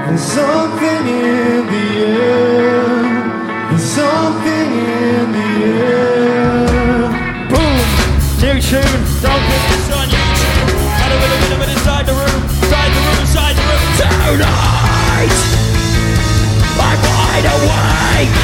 There's something in the air. There's something in the air. Boom! New tune. Don't put this on YouTube. And a bit of it inside the room. Inside the room, inside the room. Tonight! I'm wide awake!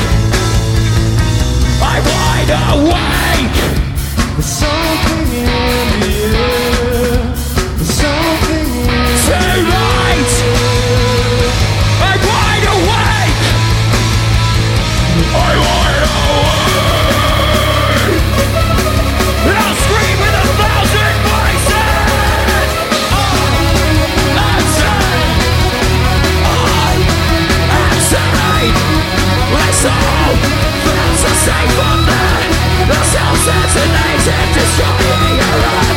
I'm wide awake! There's something in the air. There's something in the air. Tonight! I'm wide awake! I'm wide awake! And I'll scream with 1,000 voices! I'm sane! I'm sane! My soul feels the same from there. The self-sensitive destroying your life.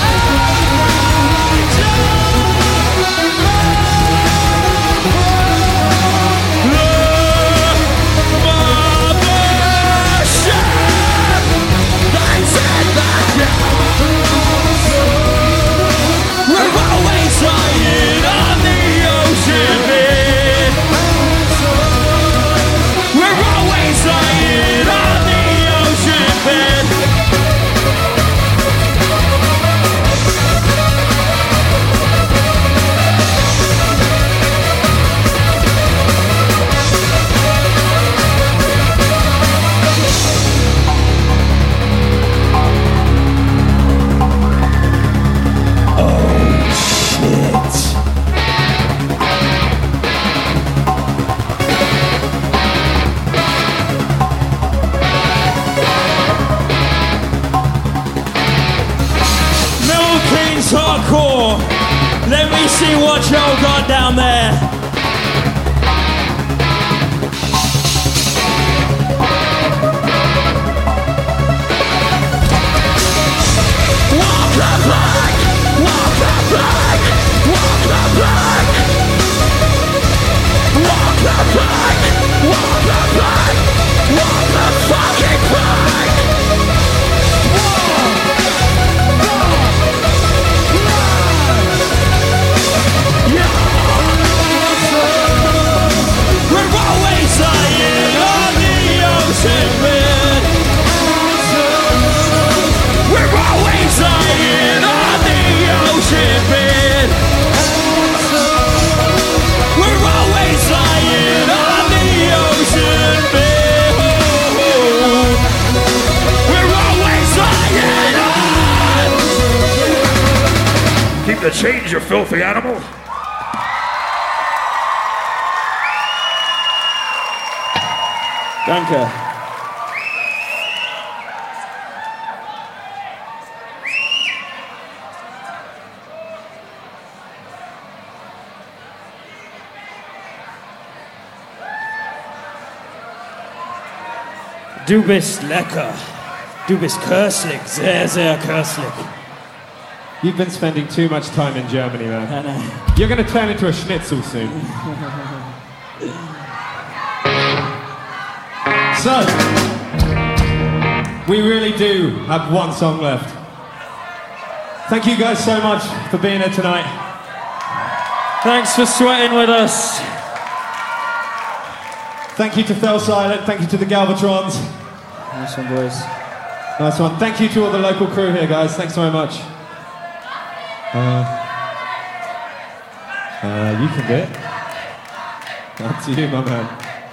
We're always lying on the ocean bed. We're always lying on the ocean bed. Hardcore. Let me see what y'all got down there. Walk the plank, walk the plank, walk the plank, walk the plank, walk the plank, walk the fucking plank. We're always lying on the ocean bed. We're always lying on the ocean bed. We're always lying on the ocean bed. We're always lying on. Keep the change, you filthy animal. Danke. Du bist lecker. Du bist köstlich. Sehr, sehr köstlich. You've been spending too much time in Germany, man. I know. You're going to turn into a schnitzel soon. So, we really do have one song left. Thank you guys so much for being here tonight. Thanks for sweating with us. Thank you to Fell Silent, thank you to the Galvatrons. Nice one, boys. Nice one. Thank you to all the local crew here, guys. Thanks very much. You can do it. Up to you, my man.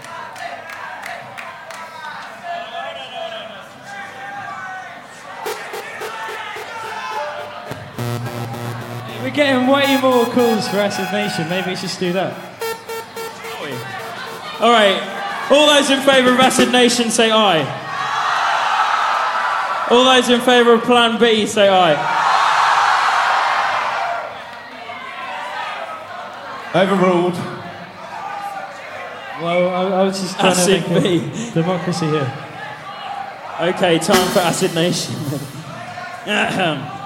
We're getting way more calls for Acid Nation. Maybe we should do that. All right. All those in favour of Acid Nation, say aye. All those in favour of Plan B, say aye. Overruled. Well, I was just trying Acid to make a democracy here. Okay, time for Acid Nation.